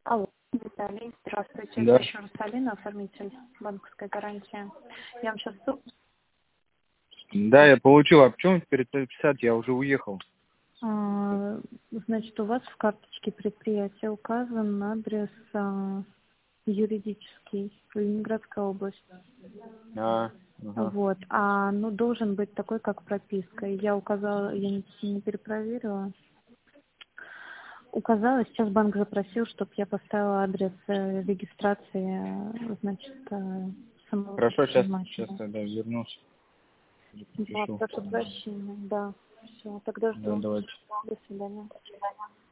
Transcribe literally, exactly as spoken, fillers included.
Алло, Виталий, здравствуйте. Да. Это еще раз Алина, оформитель банковской гарантии. Я вам сейчас... Да, я получил. А почему теперь писать? Я уже уехал. А, значит, у вас в карточке предприятия указан адрес а, юридический, Ленинградская область. А, ага. Вот. А ну должен быть такой, как прописка. Я указала, я не, не перепроверила. Указала, сейчас банк запросил, чтобы я поставила адрес э, регистрации, э, значит, э, самого Хорошо, сейчас, предпринимателя. сейчас тогда вернусь. Да, Запишу. прошу прощения, да. Все, тогда Да, жду. давайте. До свидания.